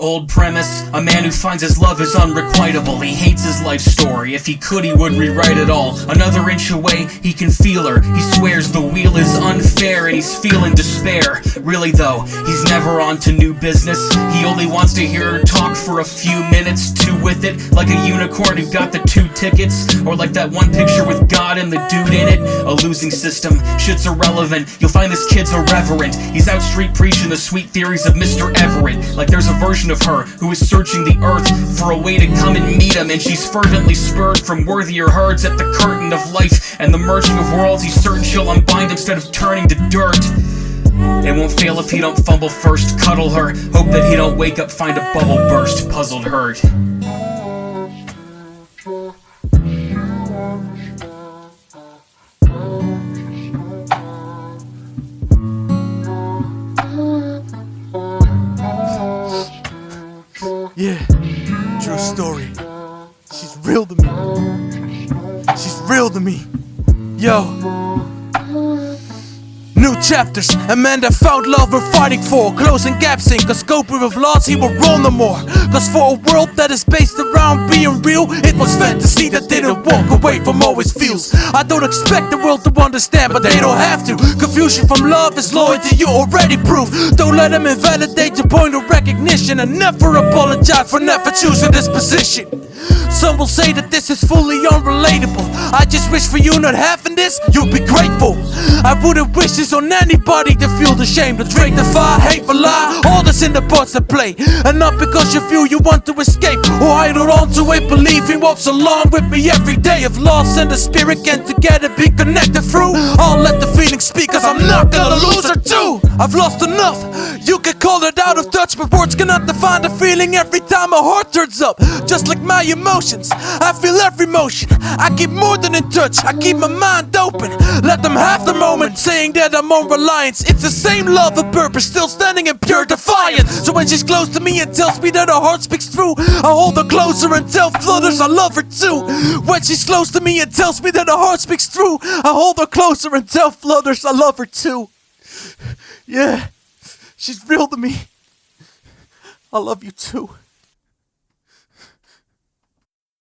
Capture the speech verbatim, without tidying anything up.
old premise. A man who finds his love is unrequitable. He hates his life story. If he could, he would rewrite it all. Another inch away, he can feel her. He swears the wheel is unfair and he's feeling despair. Really though, he's never on to new business. He only wants to hear her talk for a few minutes. Two with it, like a unicorn who got the two tickets. Or like that one picture with God and the dude in it. A losing system, shit's irrelevant. You'll find this kid's irreverent. He's out street preaching the sweet theories of Mister Everett. Like there's a version of her who is searching the earth for a way to come and meet him, and she's fervently spurred from worthier herds at the curtain of life and the merging of worlds. He's certain she'll unbind instead of turning to dirt. It won't fail if he don't fumble first. Cuddle her, hope that he don't wake up, find a bubble burst. Puzzled hurt. Yeah, true story. She's real to me. She's real to me. Yo. New chapters, a man that found love we're fighting for. Closing gaps in, cause scope of laws he will roll no more. Cause for a world that is based around being real, it was fantasy that didn't walk away from all its feels. I don't expect the world to understand, but they don't have to. Confusion from love is loyalty, you already prove. Don't let them invalidate your point of recognition, and never apologize for never choosing this position. Some will say that this is fully unrelatable. I just wish for you not having this, you'd be grateful. I wouldn't wish this on anybody to feel the shame, to drink the fire, hate for lie, all that's in the parts to play. And not because you feel you want to escape or idle on to it, believe he walks along with me every day. If lost and the spirit can together be connected through, I'll let the feeling speak, cause I'm not gonna lose her too. I've lost enough, you can call it out of touch, but words cannot define the feeling every time my heart turns up. Just like my emotions, I feel every motion. I keep more than in touch, I keep my mind open. Let them have the moment, saying that I'm on reliance. It's the same love and purpose, still standing in pure defiance. So when she's close to me and tells me that her heart speaks true, I hold her closer and tell others I love her too. When she's close to me and tells me that her heart speaks true, I hold her closer and tell others I love her too. Yeah, she's real to me. I love you too.